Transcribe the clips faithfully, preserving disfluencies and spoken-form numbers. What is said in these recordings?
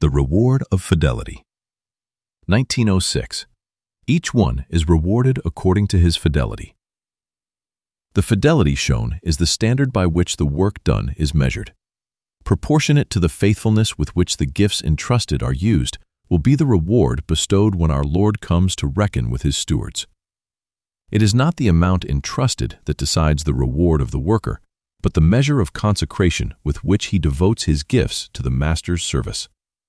The Reward of Fidelity. nineteen oh six. Each one is rewarded according to his fidelity. The fidelity shown is the standard by which the work done is measured. Proportionate to the faithfulness with which the gifts entrusted are used will be the reward bestowed when our Lord comes to reckon with his stewards. It is not the amount entrusted that decides the reward of the worker, but the measure of consecration with which he devotes his gifts to the Master's service.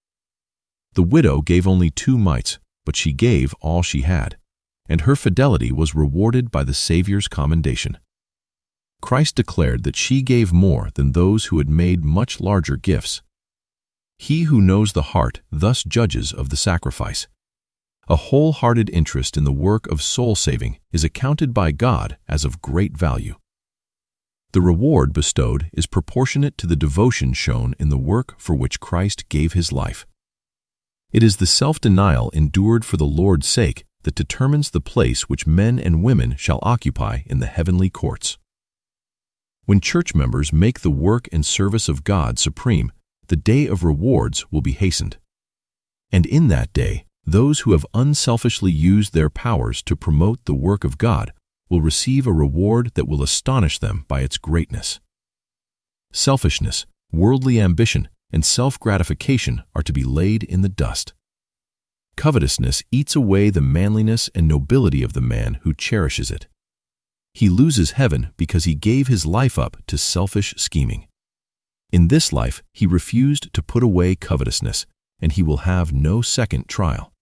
The widow gave only two mites, but she gave all she had, and her fidelity was rewarded by the Savior's commendation. Christ declared that she gave more than those who had made much larger gifts. He who knows the heart thus judges of the sacrifice. A wholehearted interest in the work of soul-saving is accounted by God as of great value. The reward bestowed is proportionate to the devotion shown in the work for which Christ gave his life. It is the self-denial endured for the Lord's sake that determines the place which men and women shall occupy in the heavenly courts. When church members make the work and service of God supreme, the day of rewards will be hastened. And in that day, those who have unselfishly used their powers to promote the work of God will receive a reward that will astonish them by its greatness. Selfishness, worldly ambition, and self-gratification are to be laid in the dust. Covetousness eats away the manliness and nobility of the man who cherishes it. He loses heaven because he gave his life up to selfish scheming. In this life, he refused to put away covetousness, and he will have no second trial.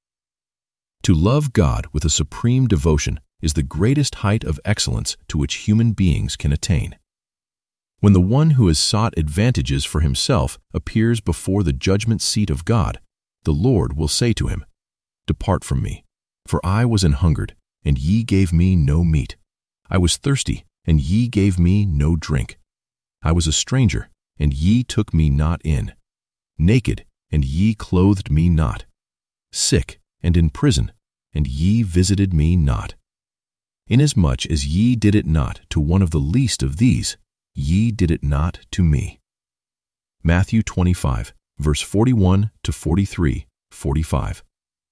To love God with a supreme devotion is the greatest height of excellence to which human beings can attain. When the one who has sought advantages for himself appears before the judgment seat of God, the Lord will say to him, "Depart from me, for I was an hungered, and ye gave me no meat. I was thirsty, and ye gave me no drink. I was a stranger, and ye took me not in. Naked, and ye clothed me not. Sick, and in prison, and ye visited me not. Inasmuch as ye did it not to one of the least of these, ye did it not to me." Matthew twenty-five, verse forty-one to forty-three, forty-five.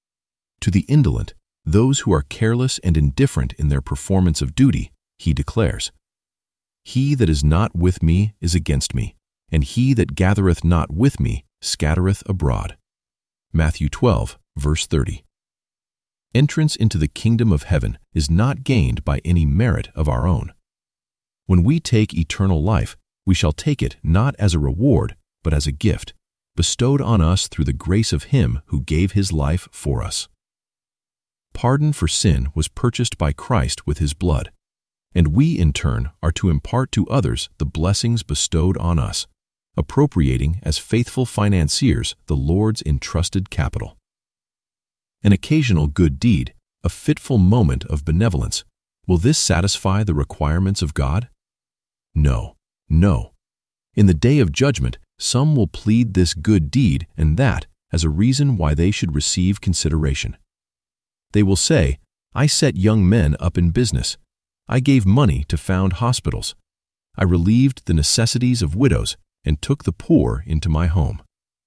To the indolent, those who are careless and indifferent in their performance of duty, he declares, "He that is not with me is against me, and he that gathereth not with me scattereth abroad." Matthew twelve, verse thirty. Entrance into the kingdom of heaven is not gained by any merit of our own. When we take eternal life, we shall take it not as a reward, but as a gift, bestowed on us through the grace of him who gave his life for us. Pardon for sin was purchased by Christ with his blood, and we in turn are to impart to others the blessings bestowed on us, appropriating as faithful financiers the Lord's entrusted capital. An occasional good deed, a fitful moment of benevolence, will this satisfy the requirements of God? No, no. In the day of judgment, some will plead this good deed and that as a reason why they should receive consideration. They will say, "I set young men up in business. I gave money to found hospitals. I relieved the necessities of widows and took the poor into my home."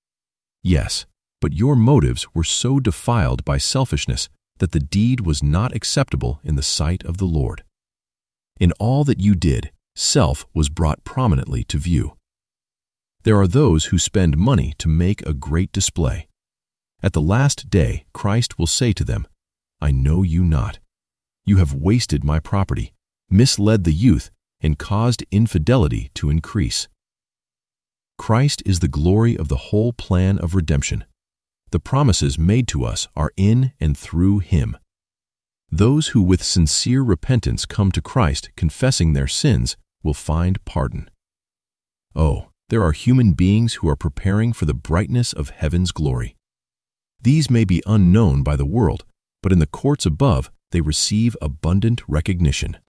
Yes, but your motives were so defiled by selfishness that the deed was not acceptable in the sight of the Lord. In all that you did, self was brought prominently to view. There are those who spend money to make a great display. At the last day, Christ will say to them, "I know you not. You have wasted my property, misled the youth, and caused infidelity to increase." Christ is the glory of the whole plan of redemption. The promises made to us are in and through him. Those who with sincere repentance come to Christ confessing their sins will find pardon. Oh, there are human beings who are preparing for the brightness of heaven's glory. These may be unknown by the world, but in the courts above they receive abundant recognition.